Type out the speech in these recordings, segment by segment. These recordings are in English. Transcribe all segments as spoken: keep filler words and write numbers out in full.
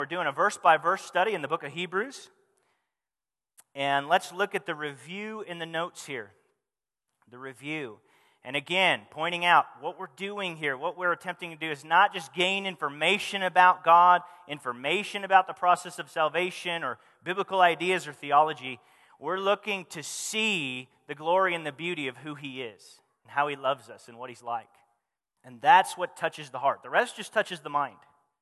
We're doing a verse-by-verse study in the book of Hebrews. And let's look at the review in the notes here. The review. And again, pointing out what we're doing here, what we're attempting to do is not just gain information about God, information about the process of salvation or biblical ideas or theology. We're looking to see the glory and the beauty of who He is and how He loves us and what He's like. And that's what touches the heart. The rest just touches the mind.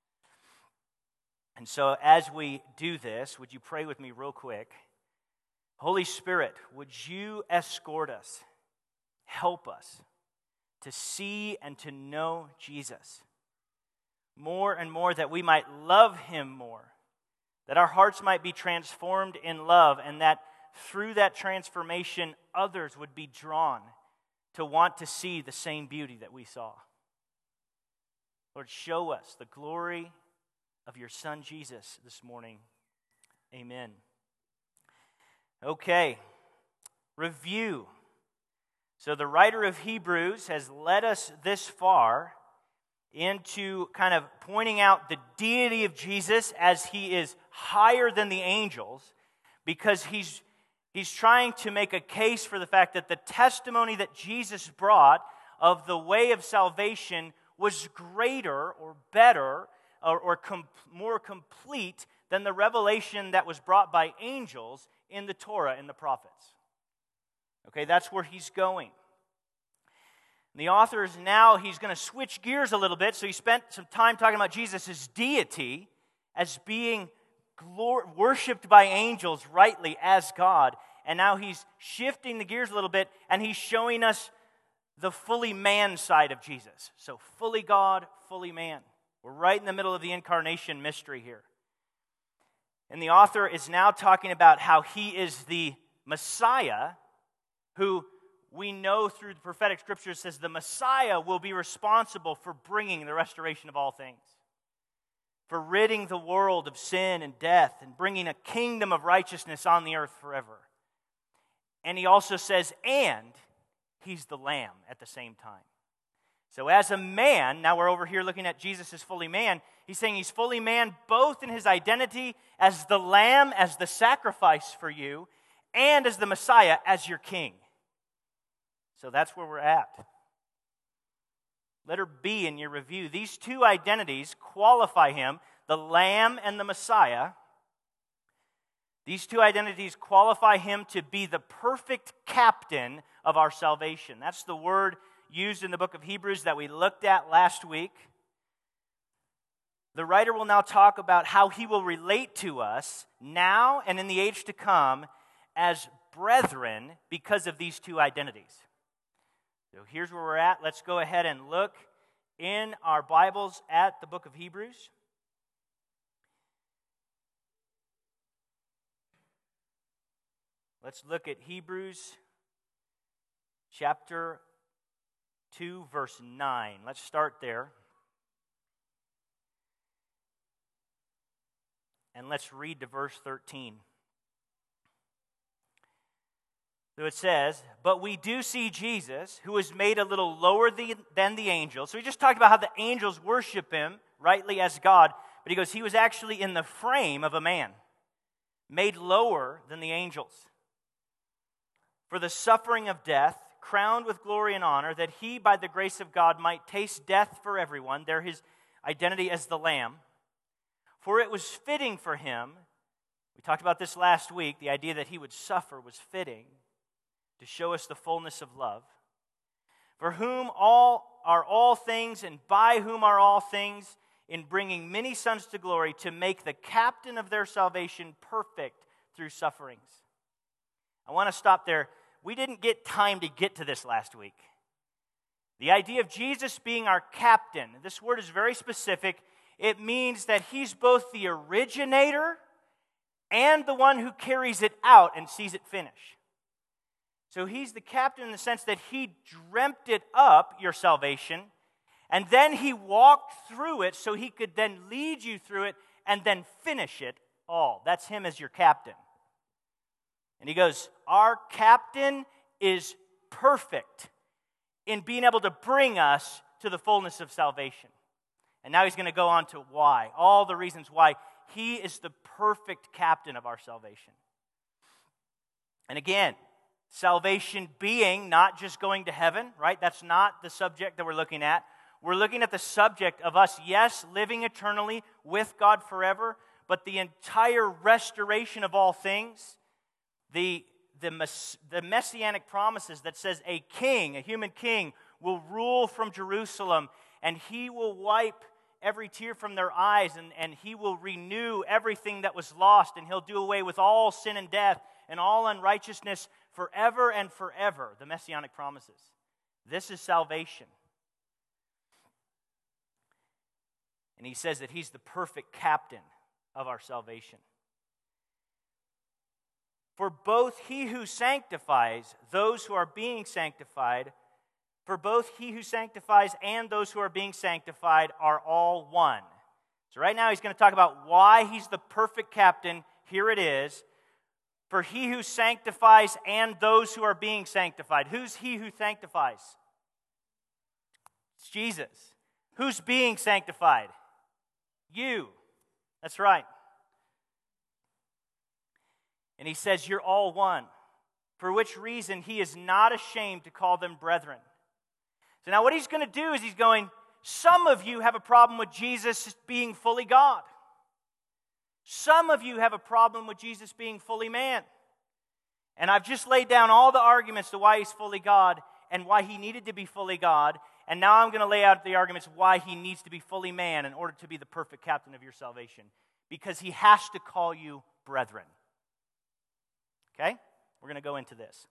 And so as we do this, would you pray with me real quick? Holy Spirit, would you escort us, help us to see and to know Jesus more and more, that we might love Him more, that our hearts might be transformed in love, and that through that transformation, others would be drawn to want to see the same beauty that we saw. Lord, show us the glory of your Son Jesus this morning. Amen. Okay, review. So the writer of Hebrews has led us this far into kind of pointing out the deity of Jesus as He is higher than the angels, because he's he's trying to make a case for the fact that the testimony that Jesus brought of the way of salvation was greater or better or, or com- more complete than the revelation that was brought by angels in the Torah and the prophets. Okay, that's where he's going. The author is now, he's going to switch gears a little bit, so he spent some time talking about Jesus' deity as being glor- worshipped by angels rightly as God, and now he's shifting the gears a little bit, and he's showing us the fully man side of Jesus. So fully God, fully man. We're right in the middle of the incarnation mystery here. And the author is now talking about how He is the Messiah, who we know through the prophetic scriptures says the Messiah will be responsible for bringing the restoration of all things, for ridding the world of sin and death and bringing a kingdom of righteousness on the earth forever. And he also says, and He's the Lamb at the same time. So as a man, now we're over here looking at Jesus as fully man, he's saying He's fully man both in His identity as the Lamb, as the sacrifice for you, and as the Messiah, as your King. So that's where we're at. Letter B in your review. These two identities qualify Him, the Lamb and the Messiah. These two identities qualify Him to be the perfect captain of our salvation. That's the word used in the book of Hebrews that we looked at last week. The writer will now talk about how He will relate to us now and in the age to come as brethren because of these two identities. So here's where we're at. Let's go ahead and look in our Bibles at the book of Hebrews. Let's look at Hebrews chapter two, verse nine. Let's start there. And let's read to verse thirteen. So it says, but we do see Jesus, who was made a little lower than the angels. So we just talked about how the angels worship Him rightly as God. But he goes, He was actually in the frame of a man, made lower than the angels, for the suffering of death, crowned with glory and honor, that He, by the grace of God, might taste death for everyone. There His identity as the Lamb. For it was fitting for Him, we talked about this last week, the idea that He would suffer was fitting to show us the fullness of love. For whom all are all things, and by whom are all things, in bringing many sons to glory, to make the captain of their salvation perfect through sufferings. I want to stop there. We didn't get time to get to this last week. The idea of Jesus being our captain, this word is very specific. It means that He's both the originator and the one who carries it out and sees it finish. So He's the captain in the sense that He dreamt it up, your salvation, and then He walked through it so He could then lead you through it and then finish it all. That's Him as your captain. And he goes, our captain is perfect in being able to bring us to the fullness of salvation. And now he's going to go on to why, all the reasons why He is the perfect captain of our salvation. And again, salvation being not just going to heaven, right? That's not the subject that we're looking at. We're looking at the subject of us, yes, living eternally with God forever, but the entire restoration of all things, the, the, mess, the messianic promises that says a king, a human king, will rule from Jerusalem, and he will wipe every tear from their eyes, and, and he will renew everything that was lost, and he'll do away with all sin and death and all unrighteousness forever and forever, the messianic promises. This is salvation. And he says that he's the perfect captain of our salvation. For both he who sanctifies those who are being sanctified, for both he who sanctifies and those who are being sanctified are all one. So right now he's going to talk about why he's the perfect captain. Here it is. For he who sanctifies and those who are being sanctified. Who's he who sanctifies? It's Jesus. Who's being sanctified? You. That's right. And he says, you're all one. For which reason he is not ashamed to call them brethren. So now what he's going to do is he's going, some of you have a problem with Jesus being fully God. Some of you have a problem with Jesus being fully man. And I've just laid down all the arguments to why he's fully God and why he needed to be fully God. And now I'm going to lay out the arguments why he needs to be fully man in order to be the perfect captain of your salvation. Because he has to call you brethren. Okay? We're going to go into this.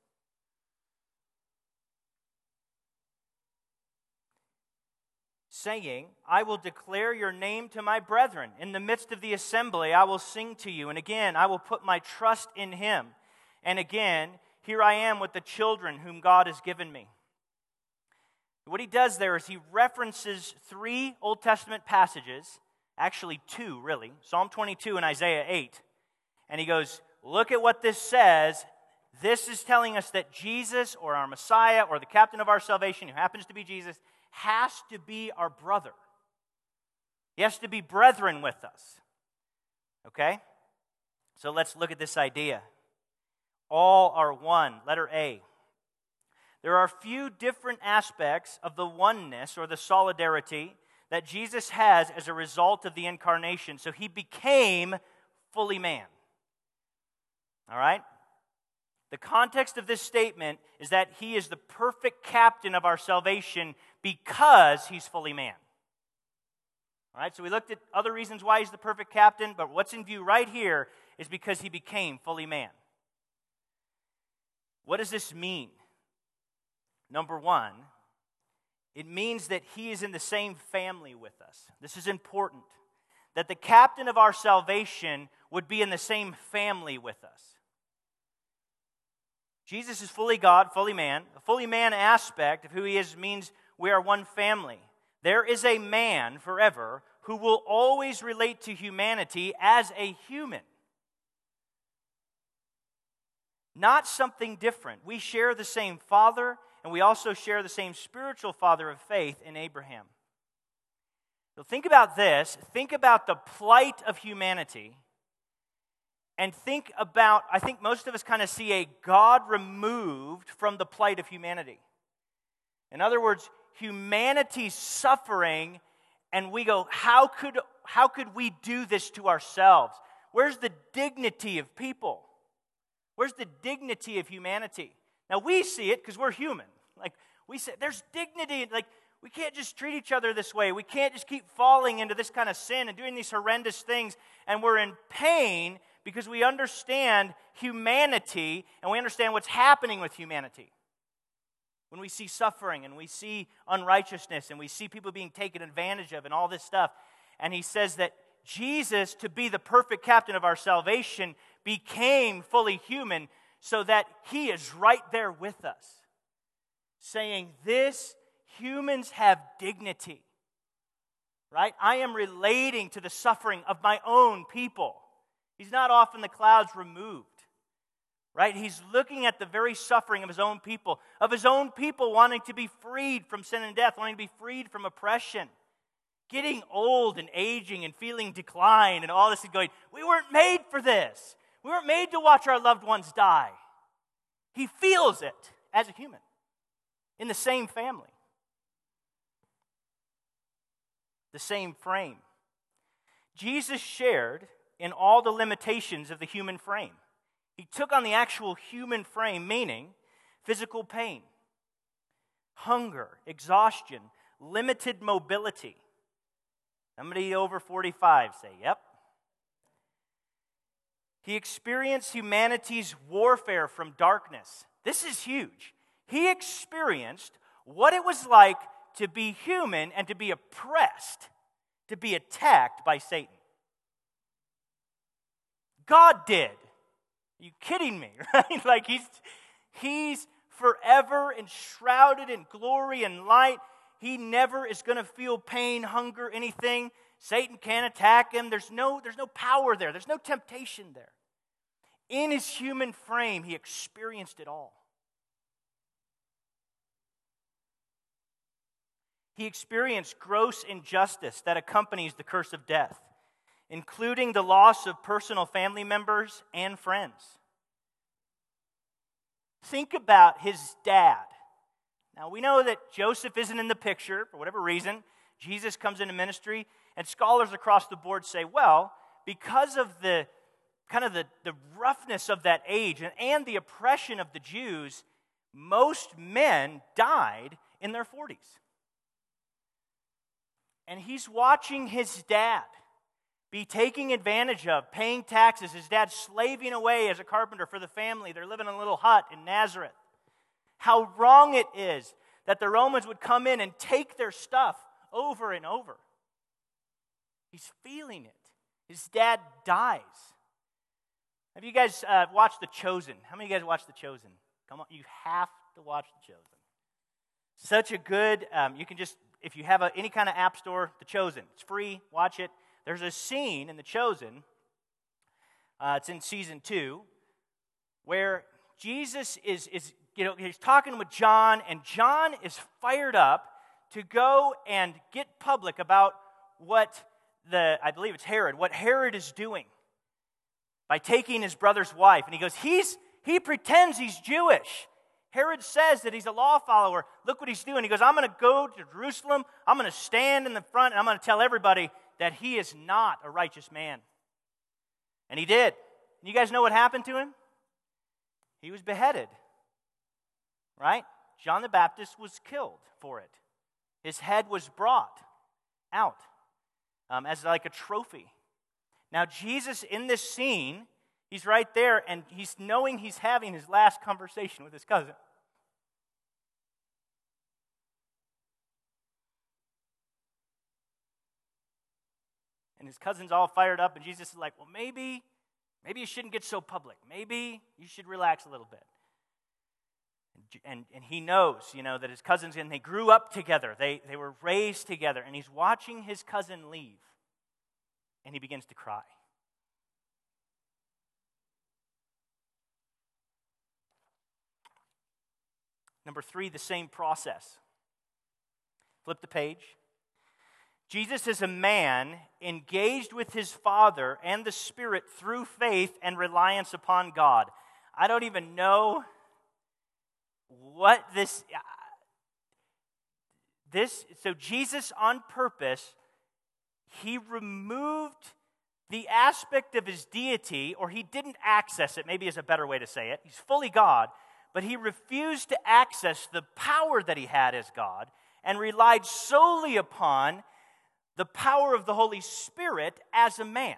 Saying, I will declare your name to my brethren. In the midst of the assembly, I will sing to you. And again, I will put my trust in him. And again, here I am with the children whom God has given me. What he does there is he references three Old Testament passages, actually two, really, Psalm twenty-two and Isaiah eight. And he goes, look at what this says. This is telling us that Jesus, or our Messiah, or the captain of our salvation, who happens to be Jesus, has to be our brother. He has to be brethren with us. Okay? So let's look at this idea. All are one. Letter A. There are a few different aspects of the oneness or the solidarity that Jesus has as a result of the incarnation. So he became fully man. All right? The context of this statement is that he is the perfect captain of our salvation because he's fully man. All right, so we looked at other reasons why he's the perfect captain, but what's in view right here is because he became fully man. What does this mean? Number one, it means that he is in the same family with us. This is important. That the captain of our salvation would be in the same family with us. Jesus is fully God, fully man. The fully man aspect of who he is means we are one family. There is a man forever who will always relate to humanity as a human. Not something different. We share the same Father, and we also share the same spiritual father of faith in Abraham. So think about this. Think about the plight of humanity. And think about, I think most of us kind of see a God removed from the plight of humanity. In other words, humanity's suffering, and we go, how could, how could we do this to ourselves? Where's the dignity of people? Where's the dignity of humanity? Now, we see it because we're human. Like, we say, there's dignity. Like, we can't just treat each other this way. We can't just keep falling into this kind of sin and doing these horrendous things. And we're in pain because we understand humanity and we understand what's happening with humanity. When we see suffering and we see unrighteousness and we see people being taken advantage of and all this stuff. And he says that Jesus, to be the perfect captain of our salvation, became fully human so that he is right there with us. Saying, this, humans have dignity. Right? I am relating to the suffering of my own people. He's not off in the clouds removed. Right? He's looking at the very suffering of his own people, of his own people wanting to be freed from sin and death, wanting to be freed from oppression. getting old and aging and feeling decline and all this and going, we weren't made for this. We weren't made to watch our loved ones die. He feels it as a human in the same family, the same frame. Jesus shared in all the limitations of the human frame. He took on the actual human frame, meaning physical pain, hunger, exhaustion, limited mobility. Somebody over forty-five say, yep. He experienced humanity's warfare from darkness. This is huge. He experienced what it was like to be human and to be oppressed, to be attacked by Satan. God did. Are you kidding me? Right? Like he's, he's forever enshrouded in glory and light. He never is going to feel pain, hunger, anything. Satan can't attack him. There's no, there's no power there. There's no temptation there. In his human frame, he experienced it all. He experienced gross injustice that accompanies the curse of death, including the loss of personal family members and friends. Think about his dad. Now, we know that Joseph isn't in the picture for whatever reason. Jesus comes into ministry, and scholars across the board say, well, because of the kind of the, the roughness of that age and, and the oppression of the Jews, most men died in their forties. And he's watching his dad be taken advantage of, paying taxes. His dad's slaving away as a carpenter for the family. They're living in a little hut in Nazareth. How wrong it is that the Romans would come in and take their stuff over and over. He's feeling it. His dad dies. Have you guys uh, watched The Chosen? How many of you guys watched The Chosen? Come on, you have to watch The Chosen. Such a good, um, you can just, if you have a, any kind of app store, The Chosen. It's free, watch it. There's a scene in The Chosen, uh, it's in season two, where Jesus is, is, you know, he's talking with John, and John is fired up to go and get public about what the, I believe it's Herod, what Herod is doing by taking his brother's wife. And he goes, he's he pretends he's Jewish. Herod says that he's a law follower. Look what he's doing. He goes, I'm going to go to Jerusalem. I'm going to stand in the front, and I'm going to tell everybody that he is not a righteous man. And he did. You guys know what happened to him? He was beheaded. Right? John the Baptist was killed for it. His head was brought out um, as like a trophy. Now Jesus in this scene, he's right there, and he's knowing he's having his last conversation with his cousin. And his cousin's all fired up, and Jesus is like, well, maybe, maybe you shouldn't get so public. Maybe you should relax a little bit. And, and he knows, you know, that his cousins, and they grew up together. They, they were raised together, and he's watching his cousin leave, and he begins to cry. Number three, the same process. Flip the page. Jesus is a man engaged with his Father and the Spirit through faith and reliance upon God. I don't even know what this... This, so Jesus on purpose, he removed the aspect of his deity, or he didn't access it, maybe is a better way to say it. He's fully God, but he refused to access the power that he had as God and relied solely upon the power of the Holy Spirit as a man.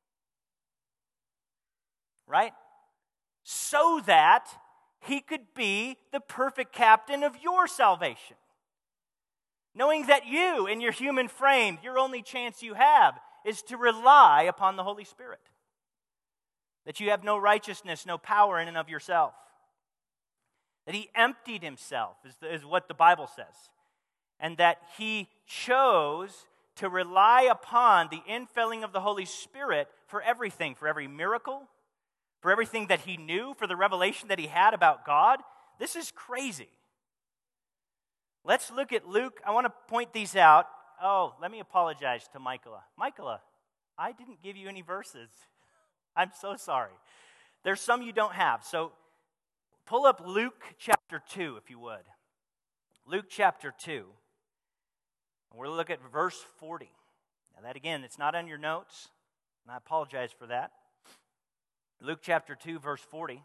Right? So that he could be the perfect captain of your salvation. Knowing that you, in your human frame, your only chance you have is to rely upon the Holy Spirit. That you have no righteousness, no power in and of yourself. That he emptied himself, is, the, is what the Bible says. And that he chose to rely upon the infilling of the Holy Spirit for everything, for every miracle, for everything that he knew, for the revelation that he had about God. This is crazy. Let's look at Luke. I want to point these out. oh, let me apologize to Michaela. Michaela, I didn't give you any verses. I'm so sorry. There's some you don't have. So pull up Luke chapter two, if you would. Luke chapter two. And we'll look at verse forty. Now that again, it's not on your notes, and I apologize for that. Luke chapter two, verse forty.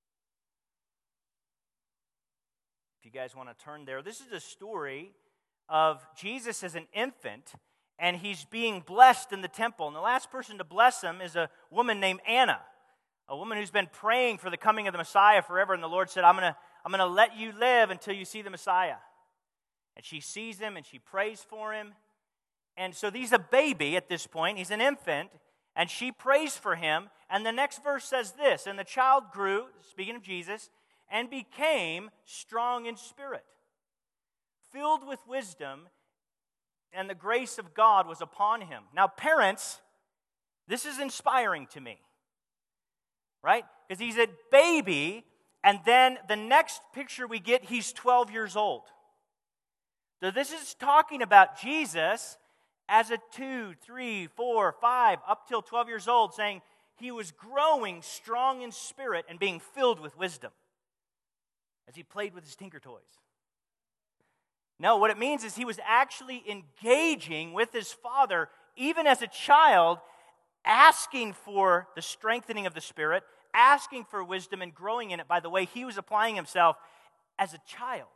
If you guys want to turn there. This is a story of Jesus as an infant, and he's being blessed in the temple. And the last person to bless him is a woman named Anna, a woman who's been praying for the coming of the Messiah forever. And the Lord said, I'm going to I'm going to let you live until you see the Messiah. And she sees him, and she prays for him. And so he's a baby at this point. He's an infant, and she prays for him. And the next verse says this, and the child grew, speaking of Jesus, and became strong in spirit, filled with wisdom, and the grace of God was upon him. Now, parents, this is inspiring to me, right? Because he's a baby, and then the next picture we get, he's twelve years old. So this is talking about Jesus as a two, three, four, five, up till twelve years old, saying he was growing strong in spirit and being filled with wisdom as he played with his tinker toys. No, what it means is he was actually engaging with his father, even as a child, asking for the strengthening of the Spirit, asking for wisdom and growing in it by the way he was applying himself as a child.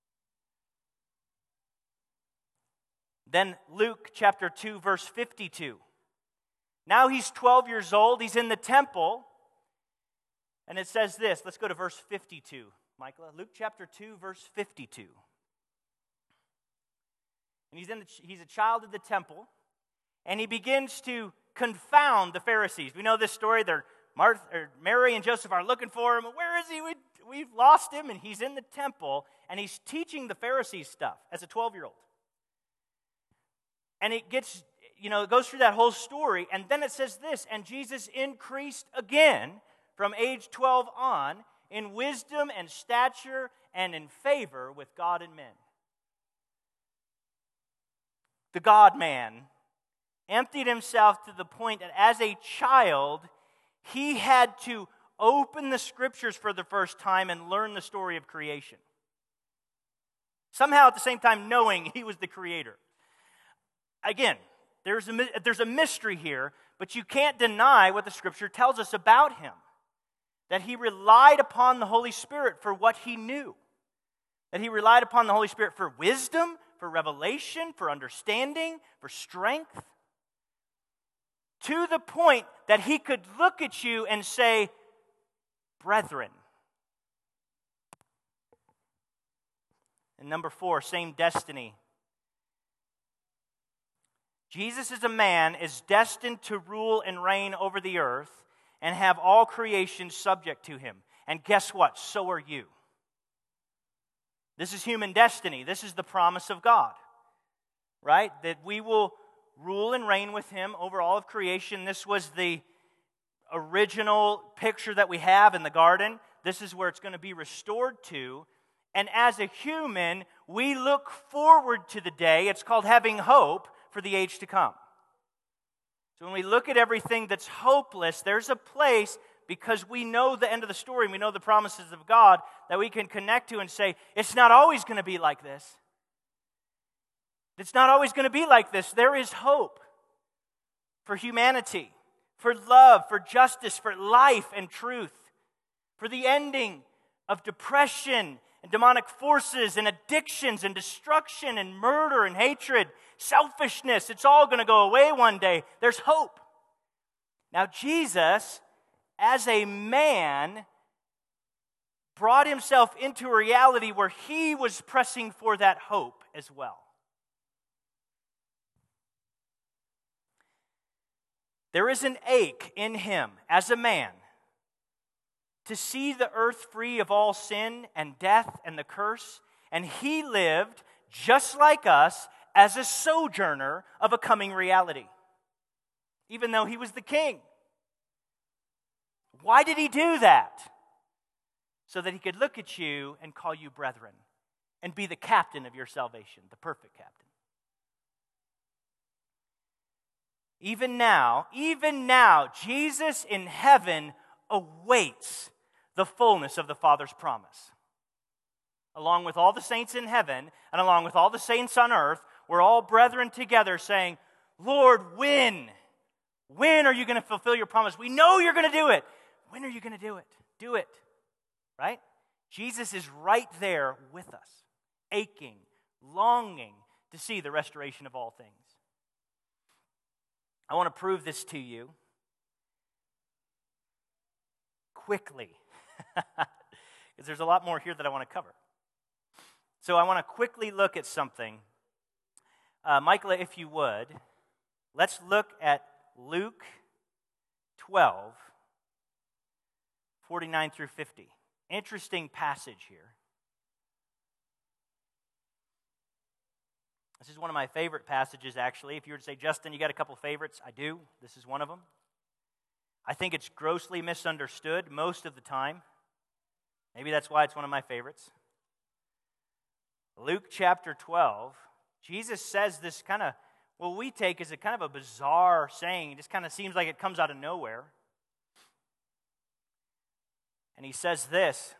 Then Luke chapter two, verse fifty-two. Now he's twelve years old, he's in the temple, and it says this. Let's go to verse fifty-two, Michael. Luke chapter two, verse fifty-two. And he's, in the, he's a child of the temple, and he begins to confound the Pharisees. We know this story. They're Martha, or Mary and Joseph are looking for him. Where is he? We, we've lost him, and he's in the temple, and he's teaching the Pharisees stuff as a twelve-year-old. And it gets, you know, it goes through that whole story, and then it says this, and Jesus increased again from age twelve on in wisdom and stature and in favor with God and men. The God-man emptied himself to the point that as a child, he had to open the Scriptures for the first time and learn the story of creation. Somehow at the same time knowing he was the creator. Again, there's a, there's a mystery here, but you can't deny what the Scripture tells us about him. That he relied upon the Holy Spirit for what he knew. That he relied upon the Holy Spirit for wisdom, for revelation, for understanding, for strength. To the point that he could look at you and say, brethren. And number four, same destiny. Jesus as a man is destined to rule and reign over the earth and have all creation subject to him. And guess what? So are you. This is human destiny. This is the promise of God, right? That we will rule and reign with him over all of creation. This was the original picture that we have in the garden. This is where it's going to be restored to. And as a human, we look forward to the day. It's called having hope for the age to come. So when we look at everything that's hopeless, there's a place, because we know the end of the story, and we know the promises of God, that we can connect to and say, it's not always going to be like this. It's not always going to be like this. There is hope for humanity, for love, for justice, for life and truth, for the ending of depression and demonic forces and addictions and destruction and murder and hatred, selfishness. It's all going to go away one day. There's hope. Now Jesus, as a man, brought himself into a reality where he was pressing for that hope as well. There is an ache in him as a man to see the earth free of all sin and death and the curse, and he lived just like us as a sojourner of a coming reality, even though he was the king. Why did he do that? So that he could look at you and call you brethren and be the captain of your salvation, the perfect captain. Even now, even now, Jesus in heaven awaits the fullness of the Father's promise. Along with all the saints in heaven and along with all the saints on earth, we're all brethren together saying, Lord, when? When are you going to fulfill your promise? We know you're going to do it. When are you going to do it? Do it. Right? Jesus is right there with us, aching, longing to see the restoration of all things. I want to prove this to you quickly, because there's a lot more here that I want to cover. So I want to quickly look at something. Uh, Michael, if you would, let's look at Luke twelve, forty-nine through fifty. Interesting passage here. This is one of my favorite passages, actually. If you were to say, Justin, you got a couple favorites? I do. This is one of them. I think it's grossly misunderstood most of the time. Maybe that's why it's one of my favorites. Luke chapter twelve, Jesus says this kind of, what we take as a kind of a bizarre saying. It just kind of seems like it comes out of nowhere. And he says this,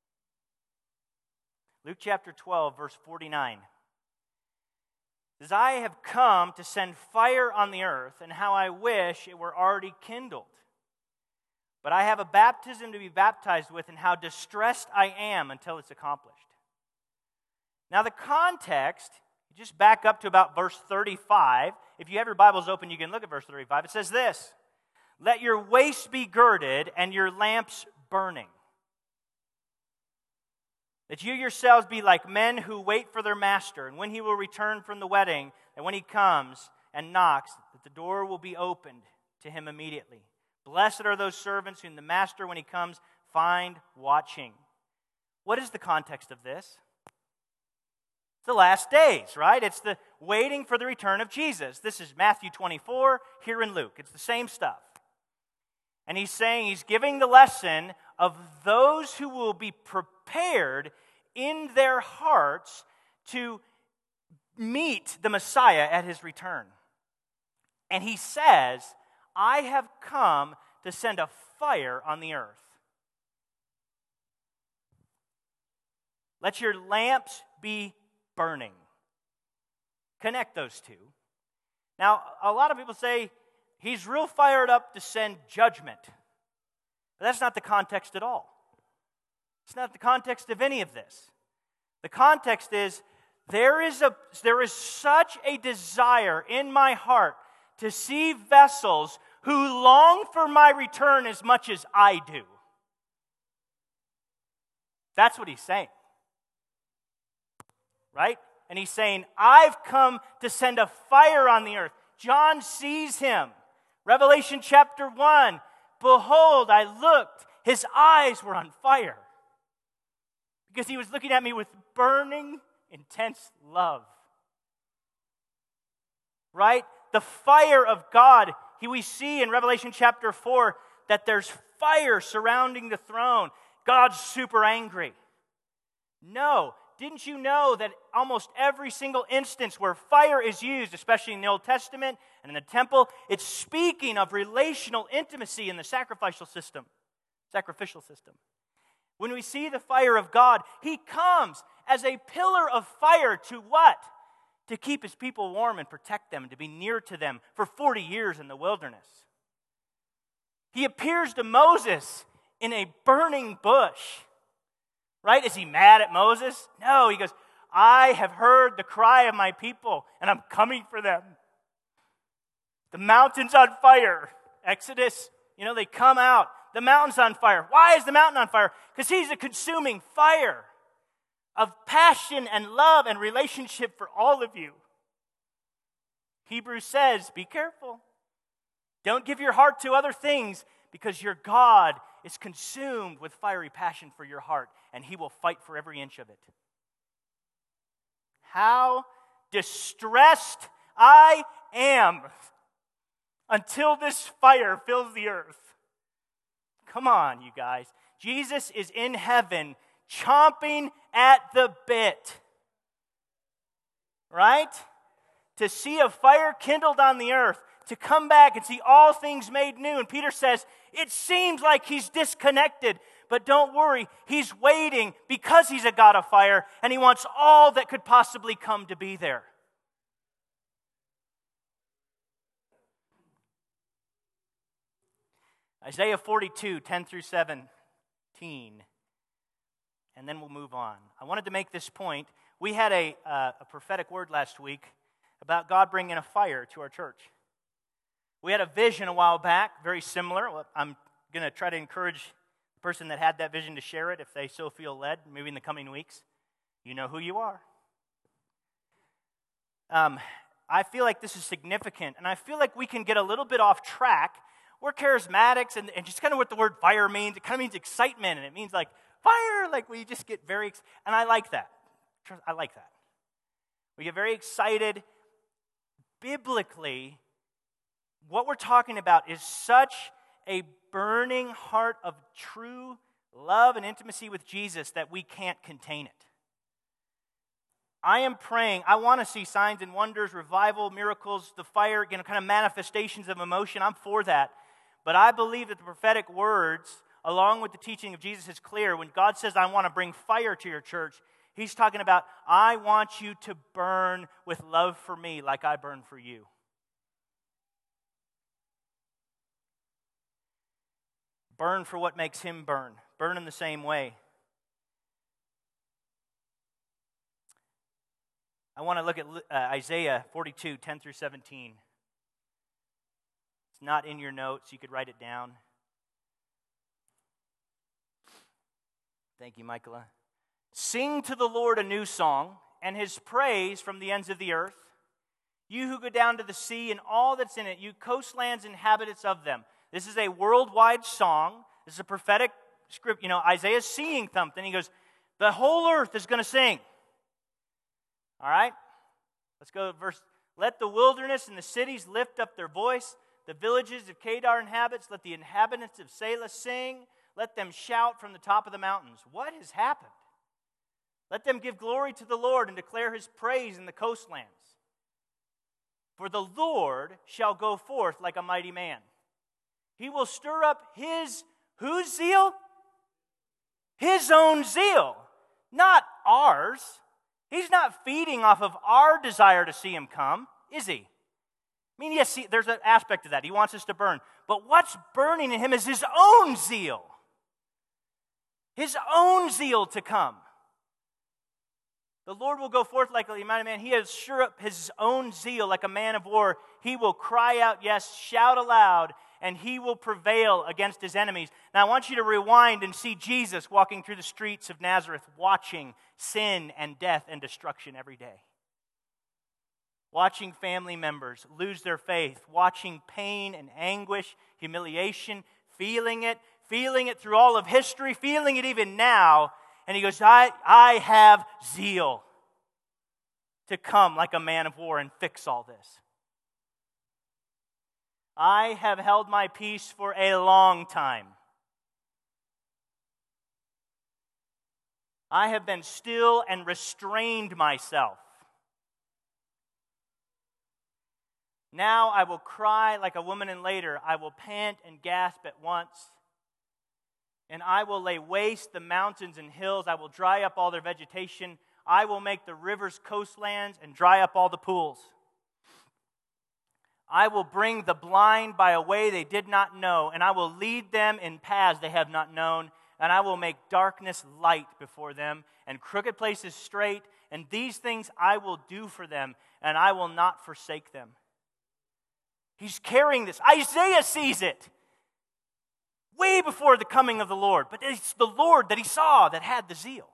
Luke chapter twelve, verse forty-nine. Says, I have come to send fire on the earth, and how I wish it were already kindled. But I have a baptism to be baptized with, and how distressed I am until it's accomplished. Now the context, just back up to about verse thirty-five. If you have your Bibles open, you can look at verse thirty-five. It says this, let your waist be girded, and your lamps burning. That you yourselves be like men who wait for their master, and when he will return from the wedding, and when he comes and knocks, that the door will be opened to him immediately. Blessed are those servants whom the master, when he comes, find watching. What is the context of this? It's the last days, right? It's the waiting for the return of Jesus. This is Matthew twenty-four, here in Luke. It's the same stuff. And he's saying, he's giving the lesson of those who will be prepared in their hearts to meet the Messiah at his return. And he says, I have come to send a fire on the earth. Let your lamps be burning. Connect those two. Now, a lot of people say, he's real fired up to send judgment. But that's not the context at all. It's not the context of any of this. The context is, there is a there is such a desire in my heart to see vessels who long for my return as much as I do. That's what he's saying. Right? And he's saying, I've come to send a fire on the earth. John sees him. Revelation chapter one, behold, I looked, his eyes were on fire. Because he was looking at me with burning, intense love. Right? The fire of God, he, we see in Revelation chapter four that there's fire surrounding the throne. God's super angry. No. Didn't you know that almost every single instance where fire is used, especially in the Old Testament and in the temple, it's speaking of relational intimacy in the sacrificial system. Sacrificial system. When we see the fire of God, he comes as a pillar of fire to what? To keep his people warm and protect them, to be near to them for forty years in the wilderness. He appears to Moses in a burning bush. Right? Is he mad at Moses? No, he goes, I have heard the cry of my people, and I'm coming for them. The mountain's on fire. Exodus, you know, they come out. The mountain's on fire. Why is the mountain on fire? Because he's a consuming fire of passion and love and relationship for all of you. Hebrews says, be careful. Don't give your heart to other things, because your God is consumed with fiery passion for your heart, and he will fight for every inch of it. How distressed I am until this fire fills the earth. Come on, you guys. Jesus is in heaven, chomping at the bit. Right? To see a fire kindled on the earth, to come back and see all things made new. And Peter says, it seems like he's disconnected, but don't worry, he's waiting because he's a God of fire, and he wants all that could possibly come to be there. Isaiah forty-two, ten through seventeen. And then we'll move on. I wanted to make this point. We had a, uh, a prophetic word last week about God bringing a fire to our church. We had a vision a while back, very similar. I'm going to try to encourage the person that had that vision to share it if they so feel led, maybe in the coming weeks. You know who you are. Um, I feel like this is significant, and I feel like we can get a little bit off track. We're charismatics, and, and just kind of what the word fire means. It kind of means excitement, and it means like fire, like we just get very, ex- and I like that. I like that. We get very excited. Biblically, what we're talking about is such a burning heart of true love and intimacy with Jesus that we can't contain it. I am praying, I want to see signs and wonders, revival, miracles, the fire, you know, kind of manifestations of emotion. I'm for that. But I believe that the prophetic words, along with the teaching of Jesus, is clear. When God says, I want to bring fire to your church, he's talking about, I want you to burn with love for me like I burn for you. Burn for what makes him burn. Burn in the same way. I want to look at uh, Isaiah forty-two, ten through seventeen. It's not in your notes. You could write it down. Thank you, Michaela. Sing to the Lord a new song, and his praise from the ends of the earth. You who go down to the sea and all that's in it, you coastlands, inhabitants of them. This is a worldwide song. This is a prophetic script. You know, Isaiah's seeing something. He goes, the whole earth is going to sing. All right? Let's go to verse. Let the wilderness and the cities lift up their voice. The villages of Kedar inhabits. Let the inhabitants of Selah sing. Let them shout from the top of the mountains. What has happened? Let them give glory to the Lord and declare his praise in the coastlands. For the Lord shall go forth like a mighty man. He will stir up his, whose zeal? His own zeal, not ours. He's not feeding off of our desire to see him come, is he? I mean, yes, see, there's an aspect of that. He wants us to burn. But what's burning in him is his own zeal. His own zeal to come. The Lord will go forth like a mighty man. He has sure up his own zeal like a man of war. He will cry out, yes, shout aloud, and he will prevail against his enemies. Now I want you to rewind and see Jesus walking through the streets of Nazareth, watching sin and death and destruction every day. Watching family members lose their faith, watching pain and anguish, humiliation, feeling it, feeling it through all of history, feeling it even now. And he goes, I, I have zeal to come like a man of war and fix all this. I have held my peace for a long time. I have been still and restrained myself. Now I will cry like a woman, and later I will pant and gasp at once. And I will lay waste the mountains and hills. I will dry up all their vegetation. I will make the rivers coastlands and dry up all the pools. I will bring the blind by a way they did not know, and I will lead them in paths they have not known, and I will make darkness light before them, and crooked places straight, and these things I will do for them, and I will not forsake them. He's carrying this. Isaiah sees it way before the coming of the Lord, but it's the Lord that he saw that had the zeal.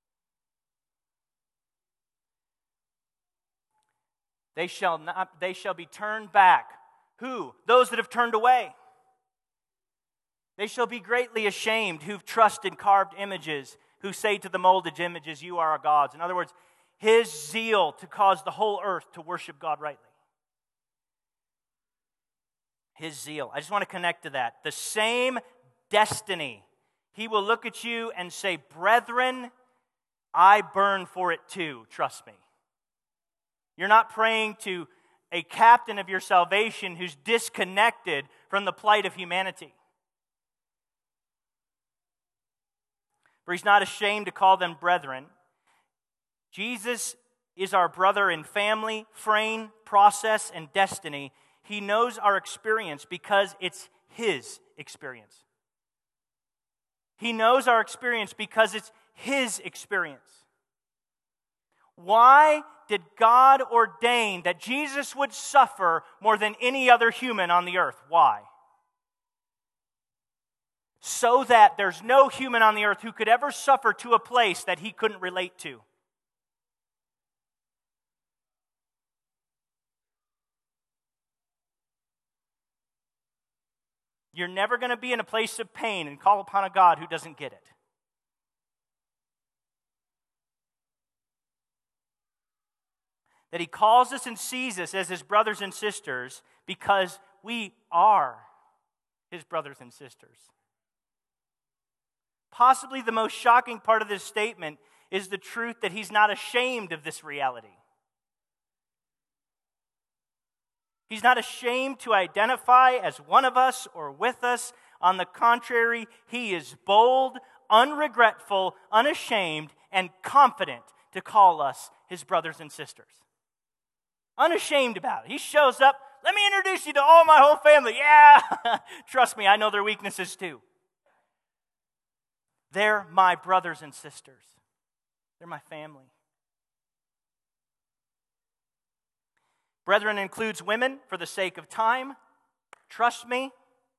They shall not, they shall be turned back. Who? Those that have turned away. They shall be greatly ashamed who've trusted carved images, who say to the molded images, you are our gods. In other words, his zeal to cause the whole earth to worship God rightly. His zeal. I just want to connect to that. The same destiny. He will look at you and say, brethren, I burn for it too. Trust me. You're not praying to a captain of your salvation who's disconnected from the plight of humanity. For he's not ashamed to call them brethren. Jesus is our brother in family, frame, process, and destiny. He knows our experience because it's his experience. He knows our experience because it's his experience. Why did God ordain that Jesus would suffer more than any other human on the earth? Why? So that there's no human on the earth who could ever suffer to a place that he couldn't relate to. You're never going to be in a place of pain and call upon a God who doesn't get it. That he calls us and sees us as his brothers and sisters because we are his brothers and sisters. Possibly the most shocking part of this statement is the truth that he's not ashamed of this reality. He's not ashamed to identify as one of us or with us. On the contrary, he is bold, unregretful, unashamed, and confident to call us his brothers and sisters. Unashamed about it. He shows up, let me introduce you to all my whole family. Yeah, trust me, I know their weaknesses too. They're my brothers and sisters. They're my family. Brethren includes women for the sake of time. Trust me.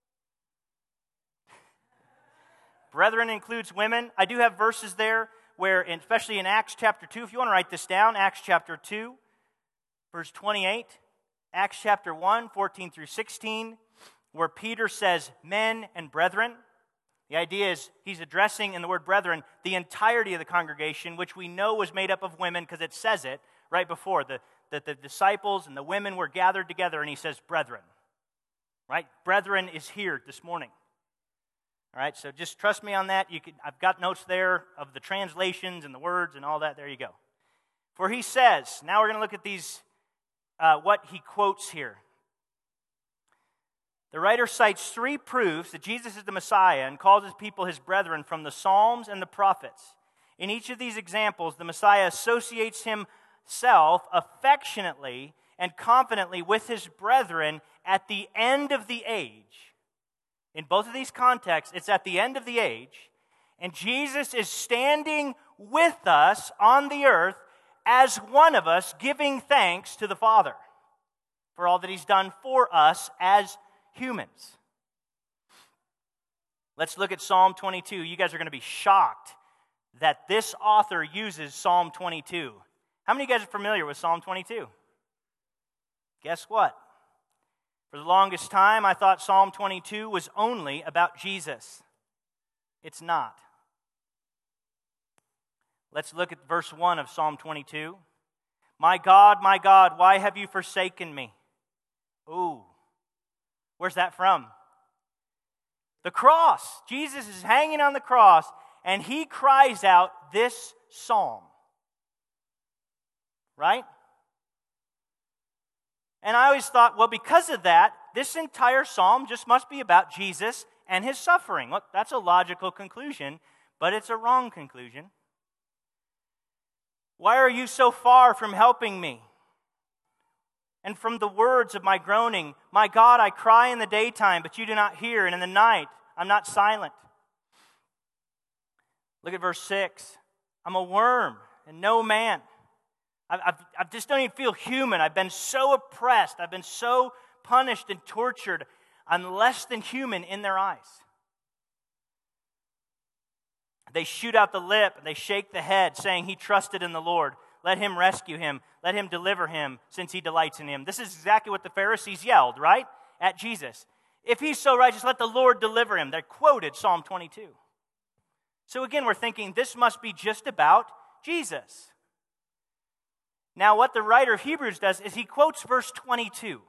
Brethren includes women. I do have verses there where, especially in Acts chapter two, if you want to write this down, Acts chapter two, verse twenty-eight, Acts chapter one, fourteen through sixteen, where Peter says men and brethren. The idea is he's addressing in the word brethren the entirety of the congregation, which we know was made up of women because it says it right before. The, that the disciples and the women were gathered together, and he says brethren. Right? Brethren is here this morning. All right, so just trust me on that. You can, I've got notes there of the translations and the words and all that. There you go. For he says, now we're going to look at these, uh, what he quotes here. The writer cites three proofs that Jesus is the Messiah and calls his people his brethren from the Psalms and the prophets. In each of these examples, the Messiah associates himself affectionately and confidently with his brethren at the end of the age. In both of these contexts, it's at the end of the age, and Jesus is standing with us on the earth as one of us, giving thanks to the Father for all that he's done for us as humans. Let's look at Psalm twenty-two. You guys are going to be shocked that this author uses Psalm twenty-two. How many of you guys are familiar with Psalm twenty-two? Guess what? For the longest time, I thought Psalm twenty-two was only about Jesus. It's not. Let's look at verse one of Psalm twenty-two. My God, my God, why have you forsaken me? Ooh. Where's that from? The cross. Jesus is hanging on the cross, and he cries out this psalm. Right? And I always thought, well, because of that, this entire psalm just must be about Jesus and his suffering. Look, that's a logical conclusion, but it's a wrong conclusion. Why are you so far from helping me? And from the words of my groaning, my God, I cry in the daytime, but you do not hear, and in the night I'm not silent. Look at verse six. I'm a worm and no man. I I've, I just don't even feel human. I've been so oppressed. I've been so punished and tortured. I'm less than human in their eyes. They shoot out the lip, and they shake the head, saying, he trusted in the Lord. Let him rescue him. Let him deliver him, since he delights in him. This is exactly what the Pharisees yelled, right? At Jesus. If he's so righteous, let the Lord deliver him. They quoted Psalm twenty-two. So again, we're thinking this must be just about Jesus. Now, what the writer of Hebrews does is he quotes verse twenty-two.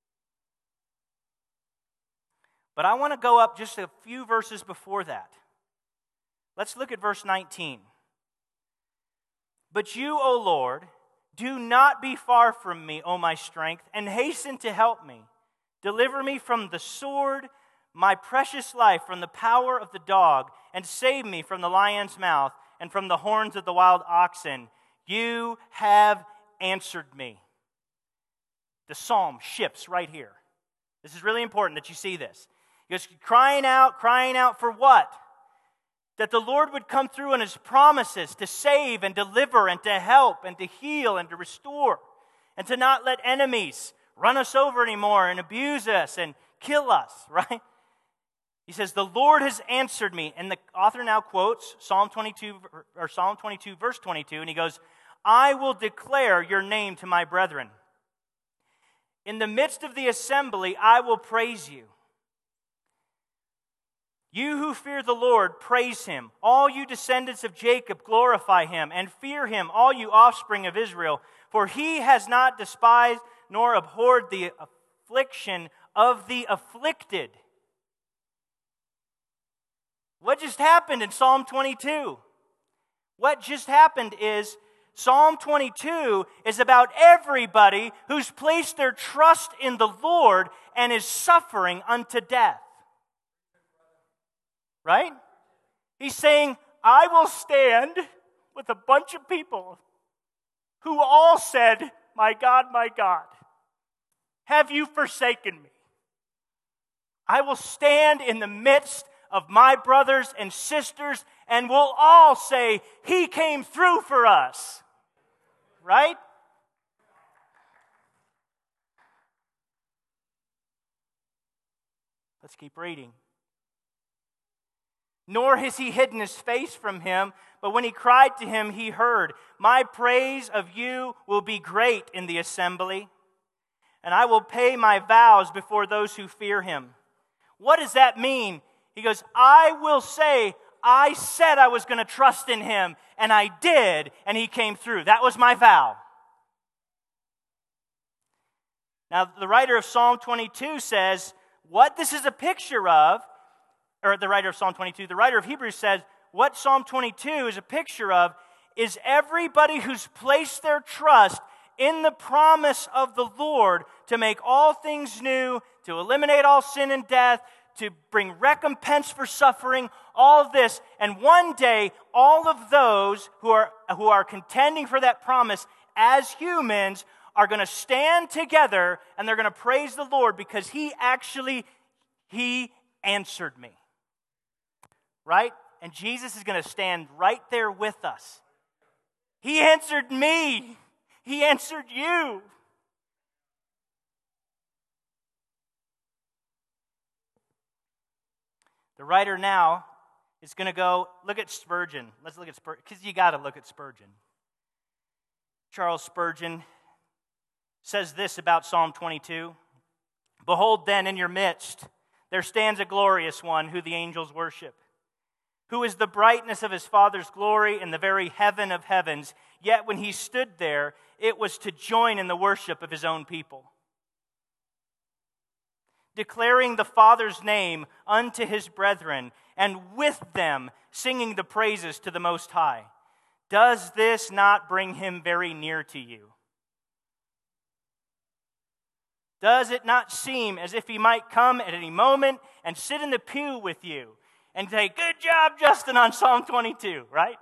But I want to go up just a few verses before that. Let's look at verse nineteen. But you, O Lord, Do not be far from me, O my strength, and hasten to help me. Deliver me from the sword, my precious life from the power of the dog, and save me from the lion's mouth and from the horns of the wild oxen. You have answered me. The psalm shifts right here. This is really important that you see this. He goes, crying out, crying out for what? That the Lord would come through on His promises to save and deliver and to help and to heal and to restore and to not let enemies run us over anymore and abuse us and kill us, right? He says, the Lord has answered me. And the author now quotes Psalm twenty-two, or Psalm twenty-two, verse twenty-two, and he goes, I will declare your name to my brethren. In the midst of the assembly, I will praise you. You who fear the Lord, praise Him. All you descendants of Jacob, glorify Him, and fear Him, all you offspring of Israel. For He has not despised nor abhorred the affliction of the afflicted. What just happened in Psalm twenty-two? What just happened is Psalm twenty-two is about everybody who's placed their trust in the Lord and is suffering unto death. Right? He's saying, I will stand with a bunch of people who all said, my God, my God, have you forsaken me? I will stand in the midst of my brothers and sisters and we'll all say, He came through for us. Right? Let's keep reading. Nor has He hidden His face from him, but when he cried to Him, He heard. My praise of you will be great in the assembly, and I will pay my vows before those who fear Him. What does that mean? He goes, I will say, I said I was going to trust in Him, and I did, and He came through. That was my vow. Now, the writer of Psalm twenty-two says, what this is a picture of, or the writer of Psalm twenty-two, the writer of Hebrews says, what Psalm twenty-two is a picture of is everybody who's placed their trust in the promise of the Lord to make all things new, to eliminate all sin and death, to bring recompense for suffering, all of this. And one day, all of those who are, who are contending for that promise as humans are going to stand together and they're going to praise the Lord because He actually, He answered me. Right? And Jesus is going to stand right there with us. He answered me. He answered you. The writer now is going to go look at Spurgeon. Let's look at Spurgeon, because you got to look at Spurgeon. Charles Spurgeon says this about Psalm twenty-two. Behold then in your midst, there stands a glorious one who the angels worship, who is the brightness of His Father's glory in the very heaven of heavens. Yet when He stood there, it was to join in the worship of His own people, declaring the Father's name unto His brethren, and with them singing the praises to the Most High. Does this not bring Him very near to you? Does it not seem as if He might come at any moment and sit in the pew with you and say, good job, Justin, on Psalm twenty-two, right?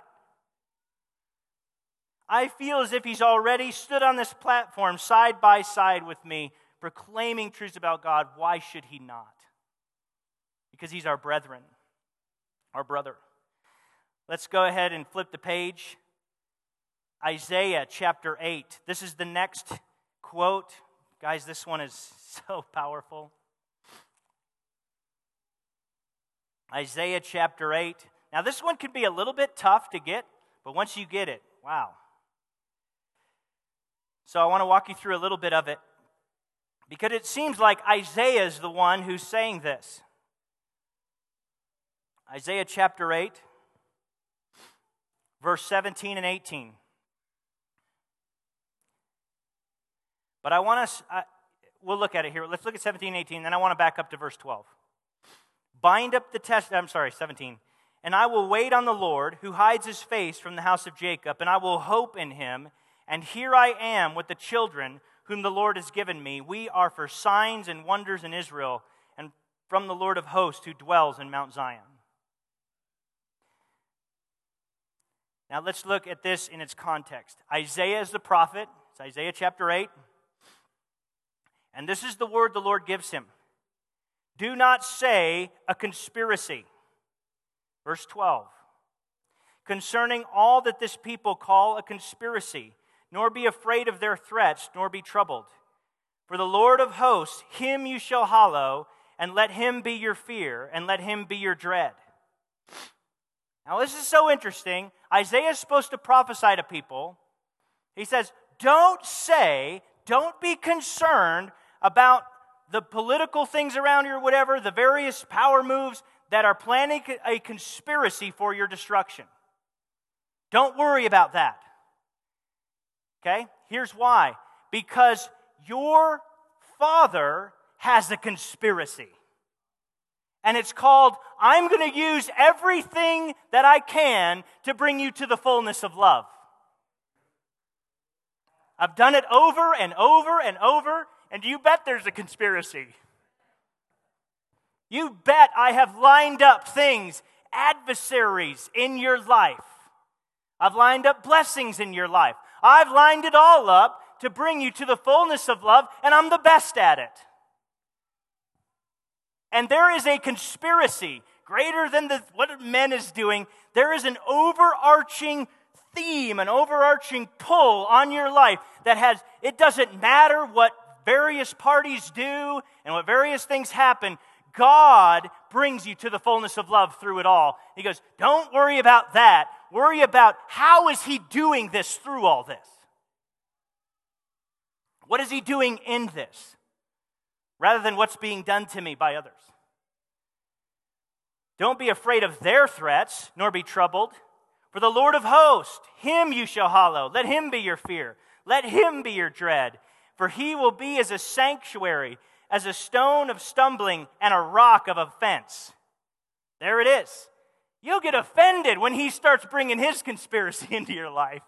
I feel as if He's already stood on this platform side by side with me, proclaiming truths about God. Why should He not? Because He's our brethren, our brother. Let's go ahead and flip the page. Isaiah chapter eight. This is the next quote. Guys, this one is so powerful. Isaiah chapter eight. Now, this one could be a little bit tough to get, but once you get it, wow. So I want to walk you through a little bit of it, because it seems like Isaiah is the one who's saying this. Isaiah chapter eight, verse seventeen and eighteen. But I want us, I, we'll look at it here. Let's look at seventeen and eighteen, then I want to back up to verse twelve. Bind up the test, I'm sorry, seventeen. And I will wait on the Lord, who hides His face from the house of Jacob, and I will hope in Him, And here I am with the children whom the Lord has given me. We are for signs and wonders in Israel, and from the Lord of hosts who dwells in Mount Zion. Now let's look at this in its context. Isaiah is the prophet. It's Isaiah chapter eight. And this is the word the Lord gives him. Do not say a conspiracy. Verse twelve. Concerning all that this people call a conspiracy, nor be afraid of their threats, nor be troubled. For the Lord of hosts, him you shall hallow, and let him be your fear, and let him be your dread. Now this is so interesting. Isaiah is supposed to prophesy to people. He says, don't say, don't be concerned about the political things around you or whatever, the various power moves that are planning a conspiracy for your destruction. Don't worry about that. Okay? Here's why. Because your Father has a conspiracy. And it's called, I'm going to use everything that I can to bring you to the fullness of love. I've done it over and over and over, and you bet there's a conspiracy. You bet I have lined up things, adversaries in your life. I've lined up blessings in your life. I've lined it all up to bring you to the fullness of love, and I'm the best at it. And there is a conspiracy greater than the, what men is doing. There is an overarching theme, an overarching pull on your life that has, it doesn't matter what various parties do and what various things happen, God brings you to the fullness of love through it all. He goes, don't worry about that. Worry about how is he doing this through all this? What is he doing in this? Rather than what's being done to me by others. Don't be afraid of their threats, nor be troubled. For the Lord of hosts, him you shall hallow. Let him be your fear. Let him be your dread. For he will be as a sanctuary, as a stone of stumbling and a rock of offense. There it is. You'll get offended when he starts bringing his conspiracy into your life.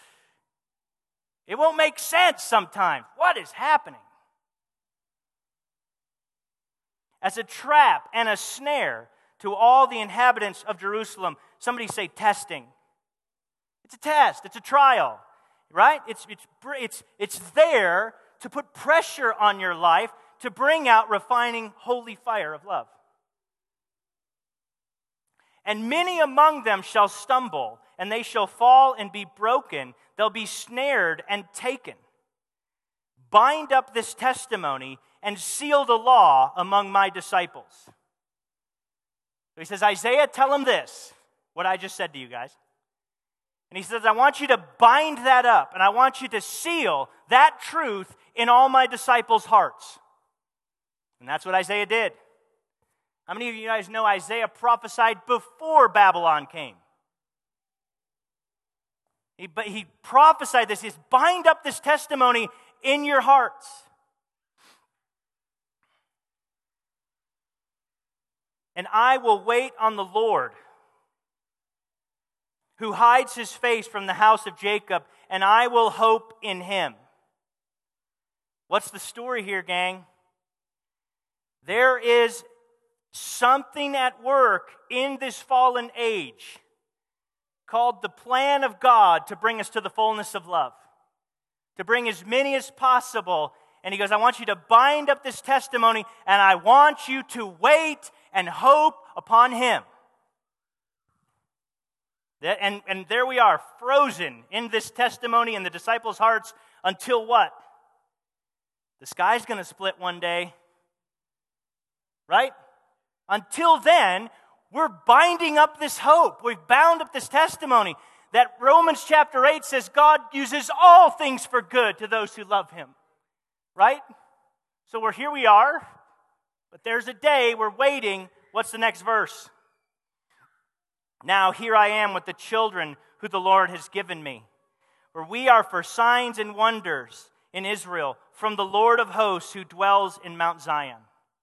It won't make sense sometimes. What is happening? As a trap and a snare to all the inhabitants of Jerusalem. Somebody say testing. It's a test. It's a trial, right? It's, it's, it's, it's there to put pressure on your life to bring out refining holy fire of love. And many among them shall stumble, and they shall fall and be broken. They'll be snared and taken. Bind up this testimony and seal the law among my disciples. So he says, Isaiah, tell them this, what I just said to you guys. And he says, I want you to bind that up, and I want you to seal that truth in all my disciples' hearts. And that's what Isaiah did. How many of you guys know Isaiah prophesied before Babylon came? He, but he prophesied this. He says, bind up this testimony in your hearts. And I will wait on the Lord, who hides his face from the house of Jacob, and I will hope in him. What's the story here, gang? There is something at work in this fallen age called the plan of God to bring us to the fullness of love, to bring as many as possible. And he goes, I want you to bind up this testimony, and I want you to wait and hope upon him. And, and there we are, frozen in this testimony in the disciples' hearts until what? The sky's going to split one day. Right? Until then, we're binding up this hope. We've bound up this testimony that Romans chapter eight says God uses all things for good to those who love him. Right? So we're here we are, but there's a day we're waiting. What's the next verse? Now here I am with the children who the Lord has given me. For we are for signs and wonders in Israel from the Lord of hosts who dwells in Mount Zion.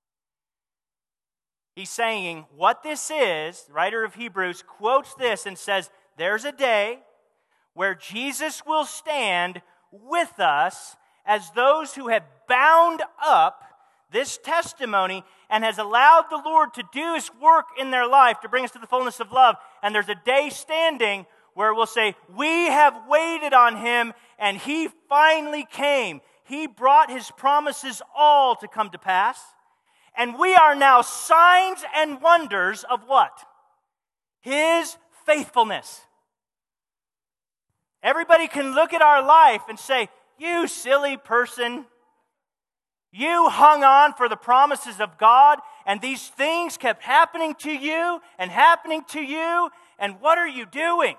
He's saying what this is, the writer of Hebrews quotes this and says, there's a day where Jesus will stand with us as those who have bound up this testimony and has allowed the Lord to do His work in their life to bring us to the fullness of love. And there's a day standing where we'll say, we have waited on Him and He finally came. He brought His promises all to come to pass. And we are now signs and wonders of what? His faithfulness. Everybody can look at our life and say, you silly person, you hung on for the promises of God, and these things kept happening to you and happening to you, and what are you doing?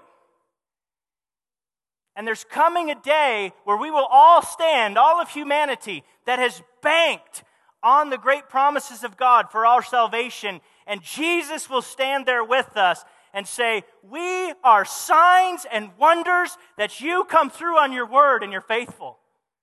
And there's coming a day where we will all stand, all of humanity that has banked on the great promises of God for our salvation, and Jesus will stand there with us and say, we are signs and wonders that you come through on your word and you're faithful.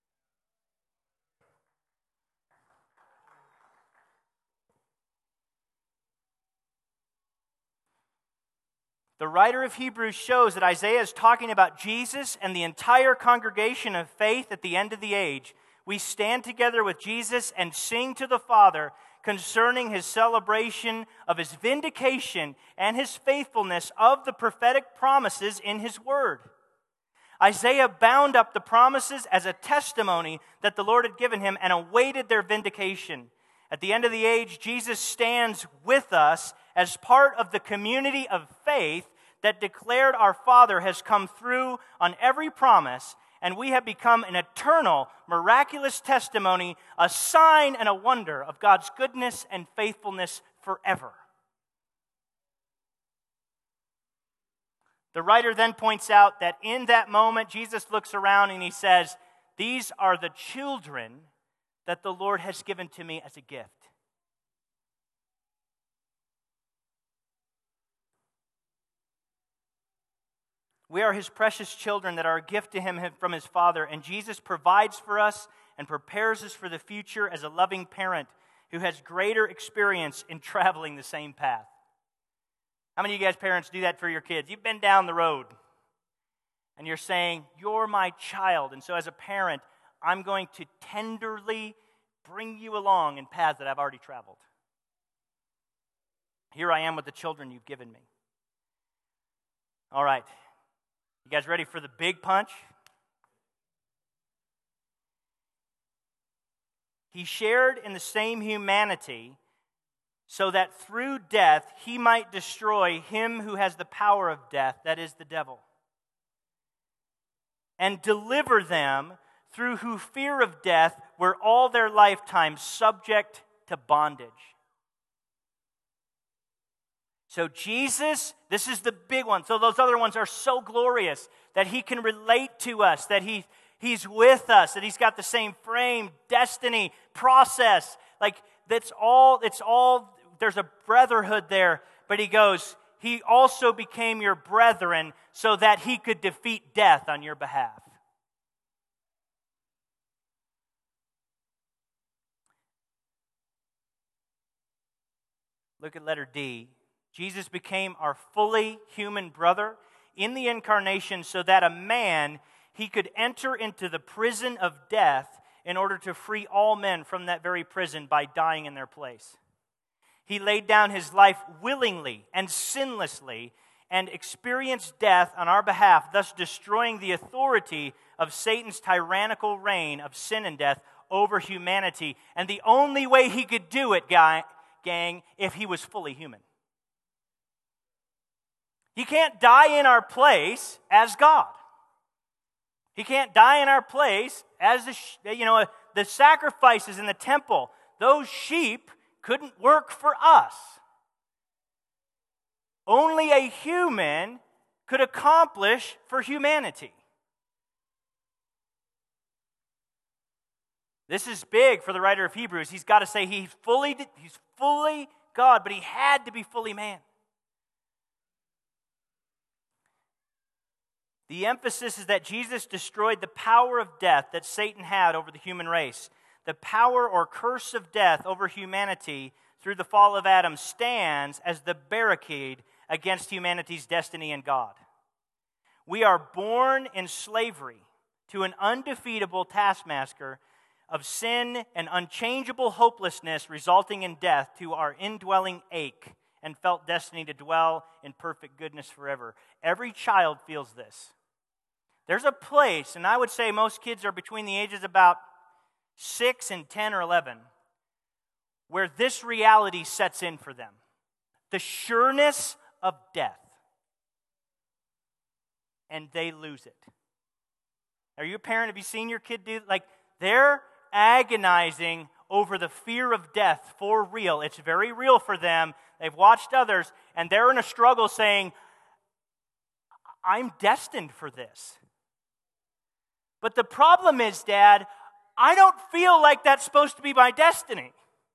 The writer of Hebrews shows that Isaiah is talking about Jesus and the entire congregation of faith at the end of the age. We stand together with Jesus and sing to the Father concerning His celebration of His vindication and His faithfulness of the prophetic promises in His Word. Isaiah bound up the promises as a testimony that the Lord had given him and awaited their vindication. At the end of the age, Jesus stands with us as part of the community of faith that declared our Father has come through on every promise, and we have become an eternal, miraculous testimony, a sign and a wonder of God's goodness and faithfulness forever. The writer then points out that in that moment, Jesus looks around and He says, these are the children that the Lord has given to me as a gift. We are His precious children that are a gift to Him from His Father, and Jesus provides for us and prepares us for the future as a loving parent who has greater experience in traveling the same path. How many of you guys parents do that for your kids? You've been down the road, and you're saying, you're my child, and so as a parent, I'm going to tenderly bring you along in paths that I've already traveled. Here I am with the children you've given me. All right. You guys ready for the big punch? He shared in the same humanity so that through death He might destroy him who has the power of death, that is the devil, and deliver them through who fear of death were all their lifetime subject to bondage. So Jesus, this is the big one. So those other ones are so glorious that He can relate to us, that he, He's with us, that He's got the same frame, destiny, process. Like that's all, it's all, there's a brotherhood there. But He goes, He also became your brethren so that He could defeat death on your behalf. Look at letter D. Jesus became our fully human brother in the incarnation so that a man, he could enter into the prison of death in order to free all men from that very prison by dying in their place. He laid down His life willingly and sinlessly and experienced death on our behalf, thus destroying the authority of Satan's tyrannical reign of sin and death over humanity. And the only way He could do it, guy, gang, if He was fully human. He can't die in our place as God. He can't die in our place as the, you know, the sacrifices in the temple. Those sheep couldn't work for us. Only a human could accomplish for humanity. This is big for the writer of Hebrews. He's got to say he's fully, he's fully God, but He had to be fully man. The emphasis is that Jesus destroyed the power of death that Satan had over the human race. The power or curse of death over humanity through the fall of Adam stands as the barricade against humanity's destiny in God. We are born in slavery to an undefeatable taskmaster of sin and unchangeable hopelessness, resulting in death, to our indwelling ache and felt destiny to dwell in perfect goodness forever. Every child feels this. There's a place, and I would say most kids are between the ages about six and ten or eleven, where this reality sets in for them. The sureness of death. And they lose it. Are you a parent? Have you seen your kid do, like, they're agonizing over the fear of death for real. It's very real for them. They've watched others, and they're in a struggle saying, I'm destined for this. But the problem is, Dad, I don't feel like that's supposed to be my destiny.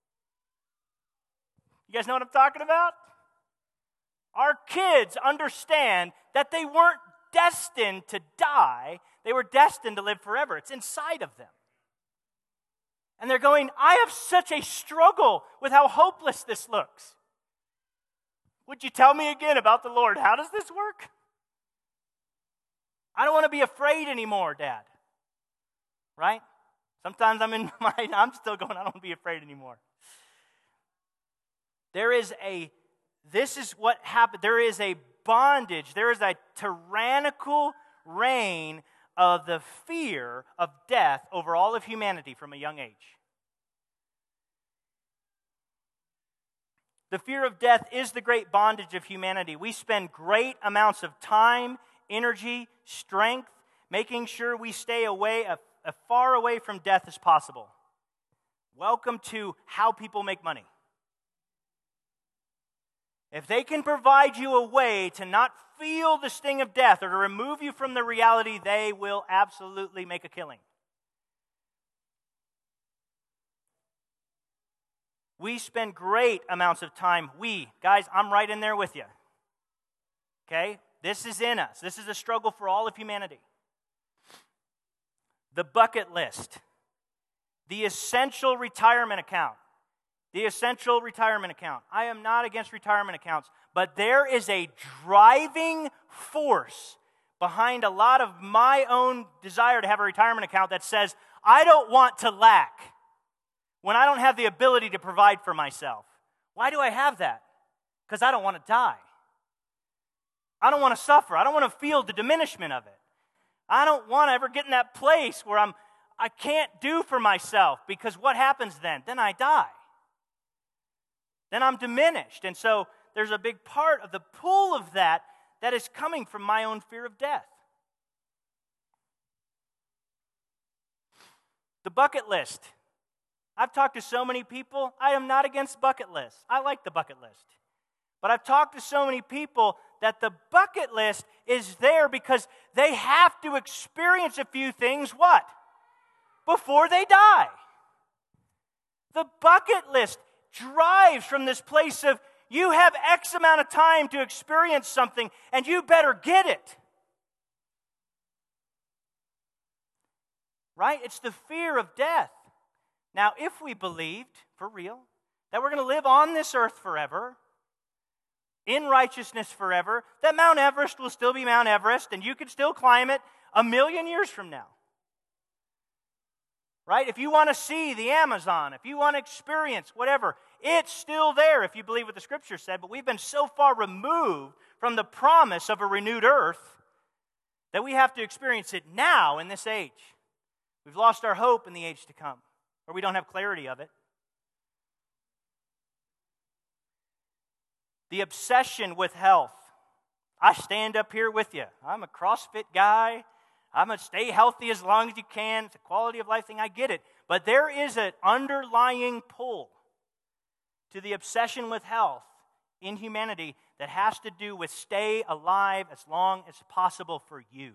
You guys know what I'm talking about? Our kids understand that they weren't destined to die. They were destined to live forever. It's inside of them. And they're going, I have such a struggle with how hopeless this looks. Would you tell me again about the Lord? How does this work? I don't want to be afraid anymore, Dad. Right? Sometimes I'm in my, I'm still going, I don't want to be afraid anymore. There is a, this is what happened. There is a bondage. There is a tyrannical reign of the fear of death over all of humanity from a young age. The fear of death is the great bondage of humanity. We spend great amounts of time, energy, strength, making sure we stay away, as far away from death as possible. Welcome to how people make money. If they can provide you a way to not feel the sting of death or to remove you from the reality, they will absolutely make a killing. We spend great amounts of time. We, guys, I'm right in there with you. Okay? This is in us. This is a struggle for all of humanity. The bucket list. The essential retirement account. The essential retirement account. I am not against retirement accounts, but there is a driving force behind a lot of my own desire to have a retirement account that says, I don't want to lack when I don't have the ability to provide for myself. Why do I have that? Because I don't want to die. I don't want to suffer. I don't want to feel the diminishment of it. I don't want to ever get in that place where I'm, I can't do for myself, because what happens then? Then I die. Then I'm diminished. And so there's a big part of the pull of that that is coming from my own fear of death. The bucket list. I've talked to so many people. I am not against bucket lists. I like the bucket list. But I've talked to so many people that the bucket list is there because they have to experience a few things, what? Before they die. The bucket list drives from this place of, you have X amount of time to experience something, and you better get it. Right? It's the fear of death. Now, if we believed, for real, that we're going to live on this earth forever, in righteousness forever, that Mount Everest will still be Mount Everest, and you could still climb it a million years from now. Right? If you want to see the Amazon, if you want to experience whatever, it's still there if you believe what the Scripture said, but we've been so far removed from the promise of a renewed earth that we have to experience it now in this age. We've lost our hope in the age to come, or we don't have clarity of it. The obsession with health. I stand up here with you. I'm a CrossFit guy. I'm going to stay healthy as long as you can. It's a quality of life thing. I get it. But there is an underlying pull to the obsession with health in humanity that has to do with stay alive as long as possible for you.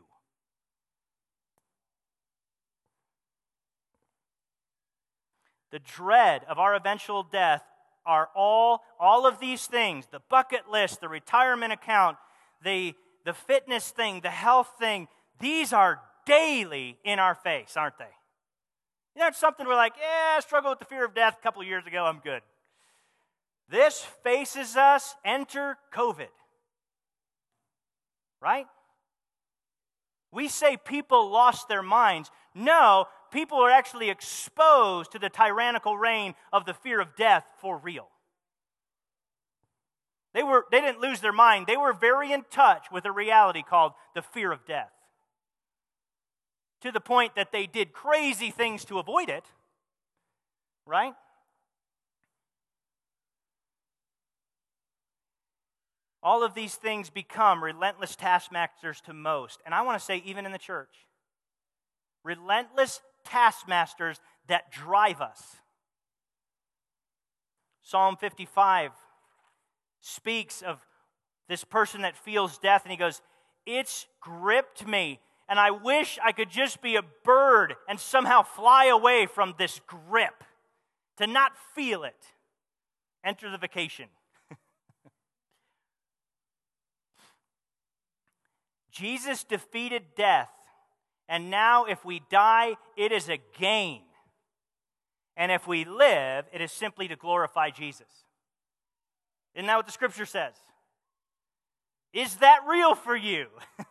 The dread of our eventual death are all, all of these things, the bucket list, the retirement account, the, the fitness thing, the health thing, these are daily in our face, aren't they? You know, it's something we're like, yeah, I struggled with the fear of death a couple of years ago, I'm good. This faces us, enter COVID. Right? We say people lost their minds. No, people are actually exposed to the tyrannical reign of the fear of death for real. They were, they didn't lose their mind. They were very in touch with a reality called the fear of death. To the point that they did crazy things to avoid it. Right? All of these things become relentless taskmasters to most. And I want to say, even in the church, relentless taskmasters that drive us. Psalm fifty-five speaks of this person that feels death, and he goes, "It's gripped me, and I wish I could just be a bird and somehow fly away from this grip, to not feel it." Enter the vacation. Jesus defeated death, and now if we die, it is a gain. And if we live, it is simply to glorify Jesus. Isn't that what the Scripture says? Is that real for you?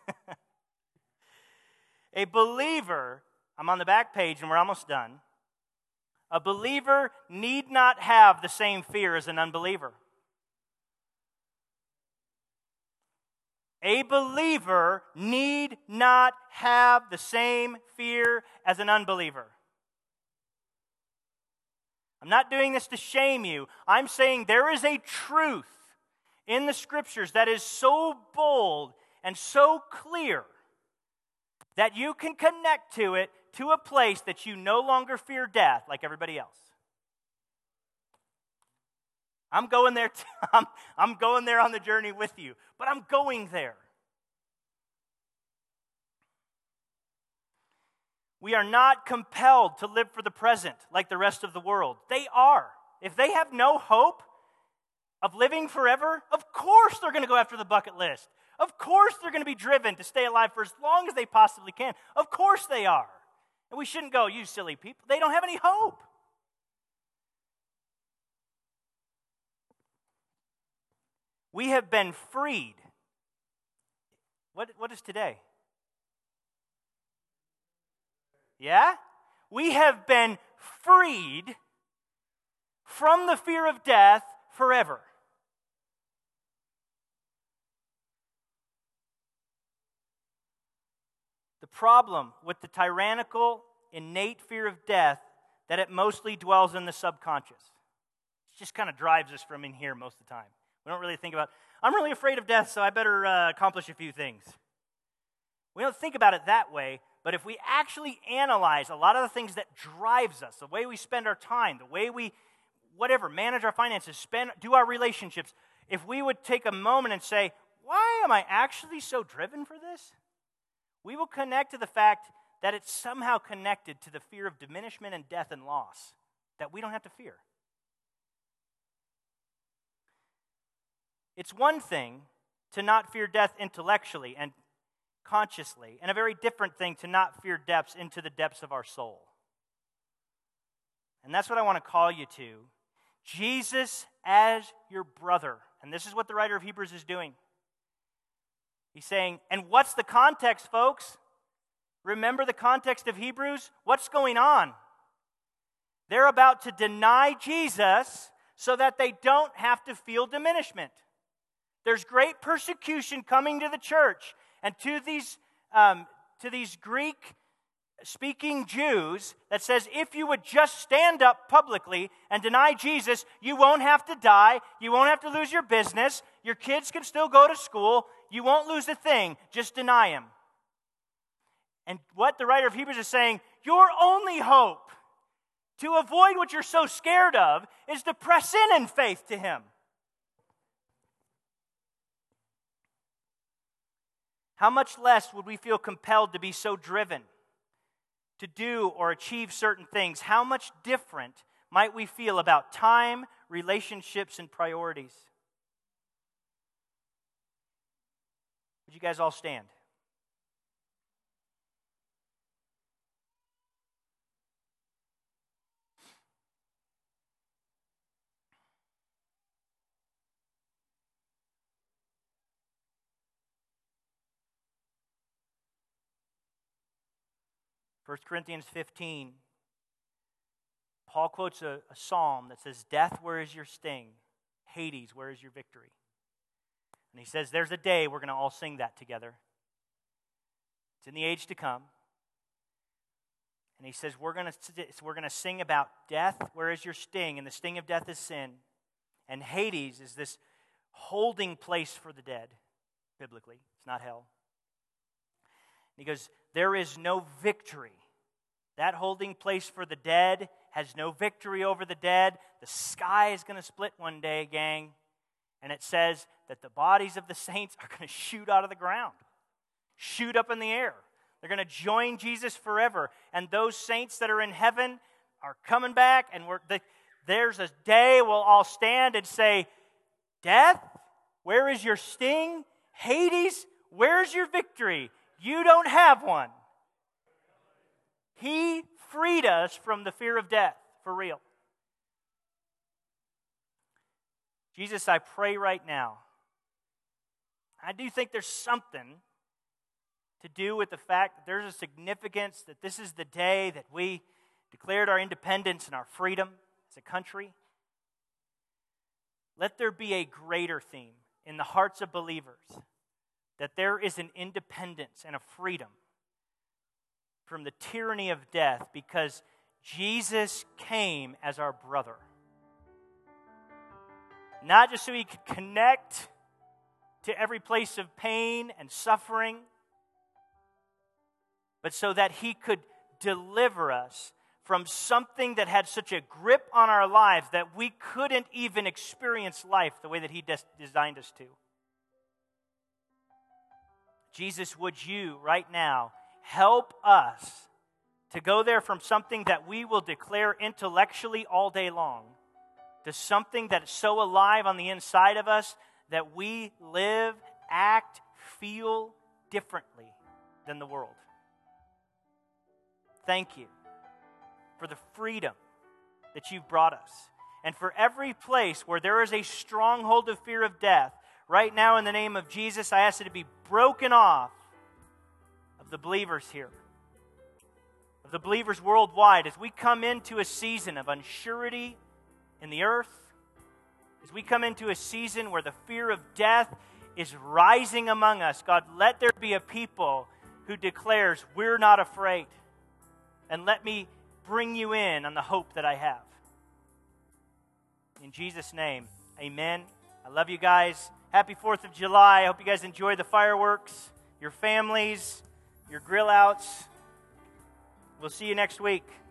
A believer, I'm on the back page and we're almost done. A believer need not have the same fear as an unbeliever. A believer need not have the same fear as an unbeliever. I'm not doing this to shame you. I'm saying there is a truth in the Scriptures that is so bold and so clear that you can connect to it to a place that you no longer fear death like everybody else. I'm going there. T- I'm, I'm going there on the journey with you, but I'm going there. We are not compelled to live for the present like the rest of the world. They are. If they have no hope of living forever, of course they're going to go after the bucket list. Of course they're going to be driven to stay alive for as long as they possibly can. Of course they are. And we shouldn't go, "You silly people." They don't have any hope. We have been freed. What, what is today? Yeah? We have been freed from the fear of death forever. The problem with the tyrannical, innate fear of death, that it mostly dwells in the subconscious. It just kind of drives us from in here most of the time. We don't really think about, I'm really afraid of death, so I better uh, accomplish a few things. We don't think about it that way, but if we actually analyze a lot of the things that drives us, the way we spend our time, the way we, whatever, manage our finances, spend, do our relationships, if we would take a moment and say, why am I actually so driven for this? We will connect to the fact that it's somehow connected to the fear of diminishment and death and loss that we don't have to fear. It's one thing to not fear death intellectually and consciously, and a very different thing to not fear depths into the depths of our soul. And that's what I want to call you to. Jesus as your brother. And this is what the writer of Hebrews is doing. He's saying, and what's the context, folks? Remember the context of Hebrews? What's going on? They're about to deny Jesus so that they don't have to feel diminishment. There's great persecution coming to the church. And to these, um, to these Greek-speaking Jews that says, if you would just stand up publicly and deny Jesus, you won't have to die, you won't have to lose your business, your kids can still go to school, you won't lose a thing, just deny him. And what the writer of Hebrews is saying, your only hope to avoid what you're so scared of is to press in in faith to him. How much less would we feel compelled to be so driven to do or achieve certain things? How much different might we feel about time, relationships, and priorities? Would you guys all stand? First Corinthians fifteen, Paul quotes a, a psalm that says, "Death, where is your sting? Hades, where is your victory?" And he says, there's a day we're going to all sing that together. It's in the age to come. And he says, we're going to we're going to sing about death, where is your sting? And the sting of death is sin. And Hades is this holding place for the dead, biblically. It's not hell. And he goes, there is no victory. That holding place for the dead has no victory over the dead. The sky is going to split one day, gang. And it says that the bodies of the saints are going to shoot out of the ground, shoot up in the air. They're going to join Jesus forever. And those saints that are in heaven are coming back. And we're, the, there's a day we'll all stand and say, death, where is your sting? Hades, where's your victory? You don't have one. He freed us from the fear of death, for real. Jesus, I pray right now. I do think there's something to do with the fact that there's a significance that this is the day that we declared our independence and our freedom as a country. Let there be a greater theme in the hearts of believers, that there is an independence and a freedom from the tyranny of death because Jesus came as our brother. Not just so he could connect to every place of pain and suffering, but so that he could deliver us from something that had such a grip on our lives that we couldn't even experience life the way that he des- designed us to. Jesus, would you right now help us to go there from something that we will declare intellectually all day long to something that is so alive on the inside of us that we live, act, feel differently than the world. Thank you for the freedom that you've brought us. And for every place where there is a stronghold of fear of death, right now in the name of Jesus, I ask it to be broken off of the believers here, of the believers worldwide, as we come into a season of unsurety in the earth, as we come into a season where the fear of death is rising among us. God, let there be a people who declares, we're not afraid. And let me bring you in on the hope that I have. In Jesus' name, amen. I love you guys. Happy fourth of July. I hope you guys enjoy the fireworks, your families, your grill outs. We'll see you next week.